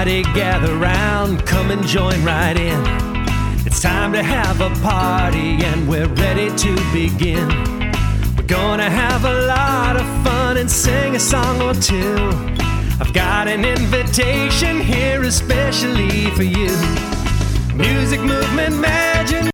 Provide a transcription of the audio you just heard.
Everybody gather round, come and join right in. It's time to have a party and we're ready to begin. We're gonna have a lot of fun and sing a song or two. I've got an invitation here especially for you. Music, movement, magic.